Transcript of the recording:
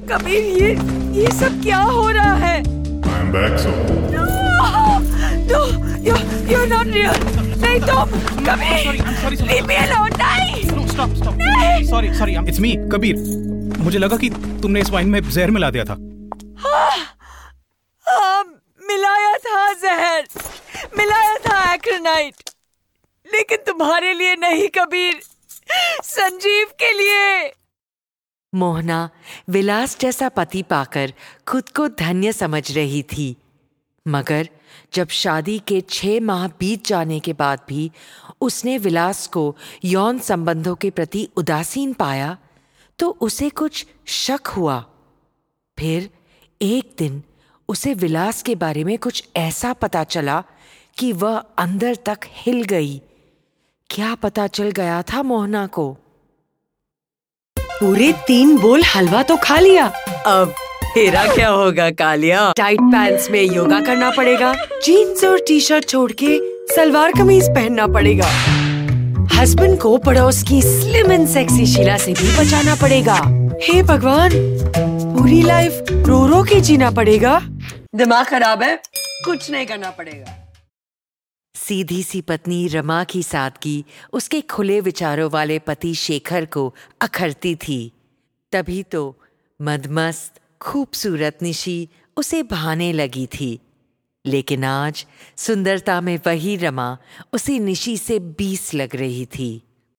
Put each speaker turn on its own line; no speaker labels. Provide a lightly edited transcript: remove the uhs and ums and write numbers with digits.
कबीर, ये सब क्या हो रहा है?
I'm back, Soul.
No, you're not real. नहीं तुम, कबीर, leave me alone, नहीं।
No, stop.
नहीं।
Sorry, it's me, Kabir. मुझे लगा कि तुमने इस वाइन में जहर मिला दिया था।
हाँ, मिलाया था जहर, मिलाया था एक्रोनाइट, लेकिन तुम्हारे लिए नहीं कबीर, संजीव के लिए। मोहना विलास जैसा पति पाकर खुद को धन्य समझ रही थी, मगर जब शादी के 6 माह बीत जाने के बाद भी उसने विलास को यौन संबंधों के प्रति उदासीन पाया तो उसे कुछ शक हुआ। फिर एक दिन उसे विलास के बारे में कुछ ऐसा पता चला कि वह अंदर तक हिल गई। क्या पता चल गया था मोहना को?
पूरे 3 बोल हलवा तो खा लिया,
अब तेरा क्या होगा कालिया?
टाइट पैंट्स में योगा करना पड़ेगा, जीन्स और टी-शर्ट छोड़ के सलवार कमीज पहनना पड़ेगा, हस्बैंड को पड़ोस की स्लिम एंड सेक्सी शीला से भी बचाना पड़ेगा। हे भगवान, पूरी लाइफ रो रो के जीना पड़ेगा। दिमाग खराब है, कुछ नहीं करना पड़ेगा।
सीधी सी पत्नी रमा की सादगी उसके खुले विचारों वाले पति शेखर को अखरती थी। तभी तो मदमस्त खूबसूरत निशी उसे भाने लगी थी, लेकिन आज सुंदरता में वही रमा उसे निशी से 20 लग रही थी।